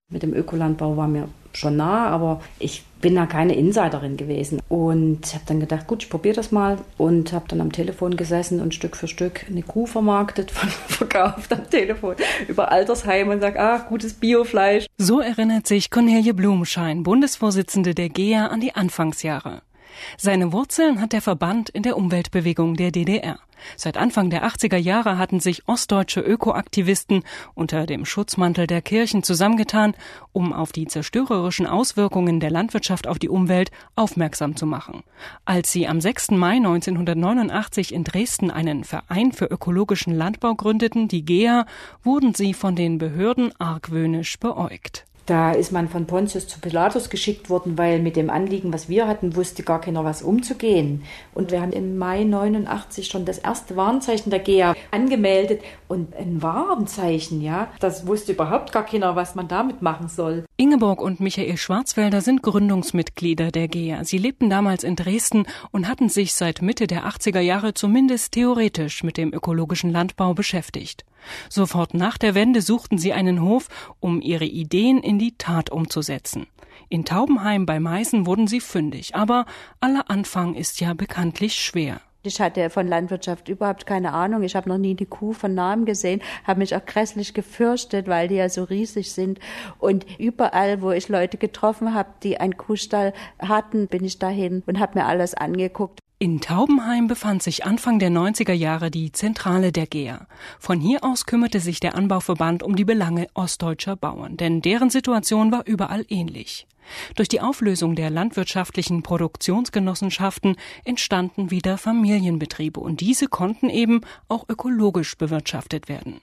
Mit dem Ökolandbau war mir schon nah, aber ich bin da keine Insiderin gewesen. Und habe dann gedacht, gut, ich probiere das mal. Und habe dann am Telefon gesessen und Stück für Stück eine Kuh vermarktet, verkauft am Telefon über Altersheime und sage, gutes Biofleisch. So erinnert sich Cornelie Blumenschein, Bundesvorsitzende der GEA, an die Anfangsjahre. Seine Wurzeln hat der Verband in der Umweltbewegung der DDR. Seit Anfang der 80er Jahre hatten sich ostdeutsche Ökoaktivisten unter dem Schutzmantel der Kirchen zusammengetan, um auf die zerstörerischen Auswirkungen der Landwirtschaft auf die Umwelt aufmerksam zu machen. Als sie am 6. Mai 1989 in Dresden einen Verein für ökologischen Landbau gründeten, die GEA, wurden sie von den Behörden argwöhnisch beäugt. Da ist man von Pontius zu Pilatus geschickt worden, weil mit dem Anliegen, was wir hatten, wusste gar keiner, was umzugehen. Und wir haben im Mai 89 schon das erste Warnzeichen der GEA angemeldet. Und ein Warnzeichen, ja, das wusste überhaupt gar keiner, was man damit machen soll. Ingeborg und Michael Schwarzwälder sind Gründungsmitglieder der GEA. Sie lebten damals in Dresden und hatten sich seit Mitte der 80er Jahre zumindest theoretisch mit dem ökologischen Landbau beschäftigt. Sofort nach der Wende suchten sie einen Hof, um ihre Ideen in die Tat umzusetzen. In Taubenheim bei Meißen wurden sie fündig, aber aller Anfang ist ja bekanntlich schwer. Ich hatte von Landwirtschaft überhaupt keine Ahnung. Ich habe noch nie die Kuh von Namen gesehen, habe mich auch grässlich gefürchtet, weil die ja so riesig sind. Und überall, wo ich Leute getroffen habe, die einen Kuhstall hatten, bin ich dahin und habe mir alles angeguckt. In Taubenheim befand sich Anfang der 90er Jahre die Zentrale der GEA. Von hier aus kümmerte sich der Anbauverband um die Belange ostdeutscher Bauern, denn deren Situation war überall ähnlich. Durch die Auflösung der landwirtschaftlichen Produktionsgenossenschaften entstanden wieder Familienbetriebe und diese konnten eben auch ökologisch bewirtschaftet werden.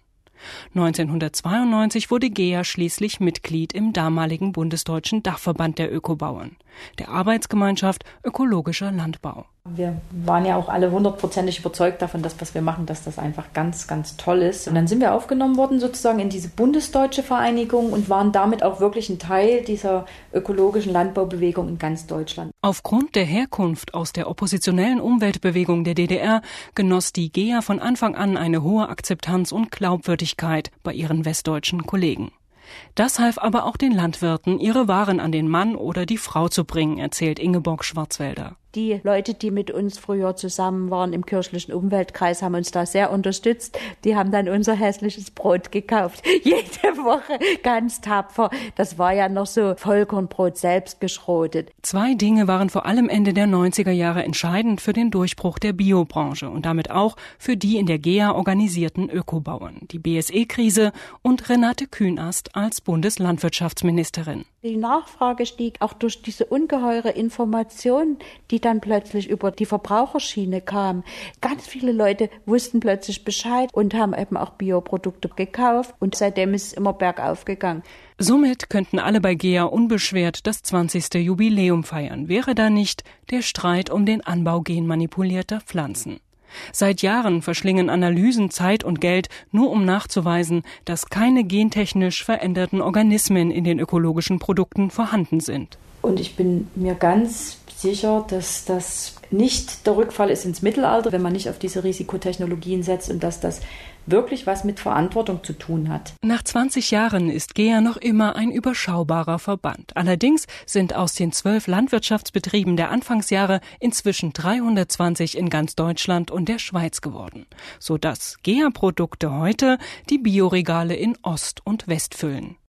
1992 wurde GEA schließlich Mitglied im damaligen bundesdeutschen Dachverband der Ökobauern, der Arbeitsgemeinschaft Ökologischer Landbau. Wir waren ja auch alle 100% überzeugt davon, dass was wir machen, dass das einfach ganz, ganz toll ist. Und dann sind wir aufgenommen worden sozusagen in diese bundesdeutsche Vereinigung und waren damit auch wirklich ein Teil dieser ökologischen Landbaubewegung in ganz Deutschland. Aufgrund der Herkunft aus der oppositionellen Umweltbewegung der DDR genoss die GEA von Anfang an eine hohe Akzeptanz und Glaubwürdigkeit bei ihren westdeutschen Kollegen. Das half aber auch den Landwirten, ihre Waren an den Mann oder die Frau zu bringen, erzählt Ingeborg Schwarzwälder. Die Leute, die mit uns früher zusammen waren im kirchlichen Umweltkreis, haben uns da sehr unterstützt. Die haben dann unser hässliches Brot gekauft. Jede Woche ganz tapfer. Das war ja noch so Vollkornbrot selbst geschrotet. Zwei Dinge waren vor allem Ende der 90er Jahre entscheidend für den Durchbruch der Biobranche und damit auch für die in der GEA organisierten Ökobauern. Die BSE-Krise und Renate Künast als Bundeslandwirtschaftsministerin. Die Nachfrage stieg auch durch diese ungeheure Information, die dann plötzlich über die Verbraucherschiene kam. Ganz viele Leute wussten plötzlich Bescheid und haben eben auch Bioprodukte gekauft und seitdem ist es immer bergauf gegangen. Somit könnten alle bei GEA unbeschwert das 20. Jubiläum feiern, wäre da nicht der Streit um den Anbau genmanipulierter Pflanzen. Seit Jahren verschlingen Analysen Zeit und Geld, nur um nachzuweisen, dass keine gentechnisch veränderten Organismen in den ökologischen Produkten vorhanden sind. Und ich bin mir ganz sicher, dass das nicht der Rückfall ist ins Mittelalter, wenn man nicht auf diese Risikotechnologien setzt und dass das wirklich was mit Verantwortung zu tun hat. Nach 20 Jahren ist GEA noch immer ein überschaubarer Verband. Allerdings sind aus den 12 Landwirtschaftsbetrieben der Anfangsjahre inzwischen 320 in ganz Deutschland und der Schweiz geworden, sodass GEA-Produkte heute die Bioregale in Ost und West füllen.